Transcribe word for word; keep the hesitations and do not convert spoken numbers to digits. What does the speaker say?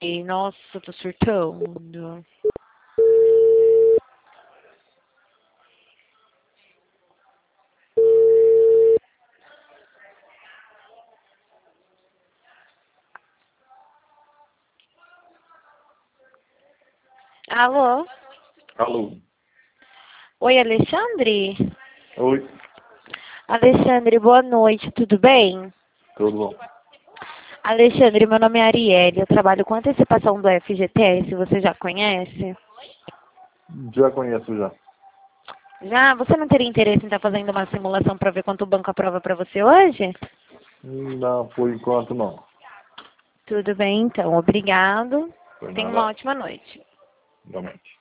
Ei, nossa, tô surtando. Alô? Alô. Oi, Alexandre? Oi. Alexandre, boa noite, tudo bem? Tudo bom? Alexandre, meu nome é Arielle, eu trabalho com antecipação do F G T S, você já conhece? Já conheço já. Já? Você não teria interesse em estar fazendo uma simulação para ver quanto o banco aprova para você hoje? Não, por enquanto não. Tudo bem, então. Obrigado. Foi Tenha uma nada. ótima noite. Realmente.